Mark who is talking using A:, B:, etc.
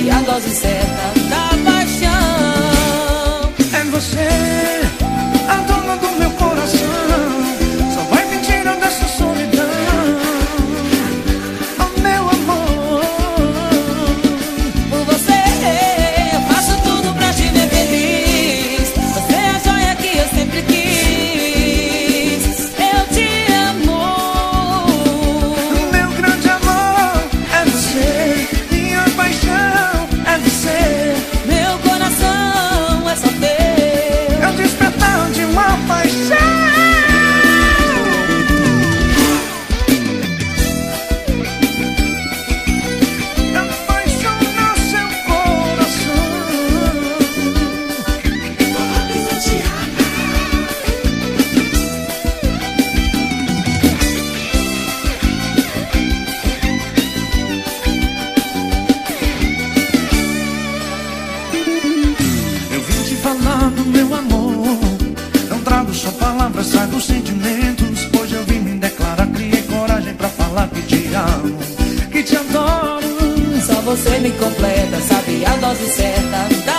A: sabe a dose certa da paixão.
B: É você, a dona do meu coração, só vai me tirar dessa solidão. Oh, meu amor,
A: Por você eu faço tudo pra te ver feliz. Você é a joia que eu sempre quis. Eu te amo.
B: meu grande amor, é você, minha paixão, é você.
A: Meu coração é só teu.
B: É o despertar de uma paixão. Apaixonar seu coração. Eu vim te falar do meu amor. Não trago só palavras, trago sentimentos. Hoje eu vim me declarar, criei coragem pra falar que te amo, que te adoro.
A: Só você me completa, sabe a dose certa da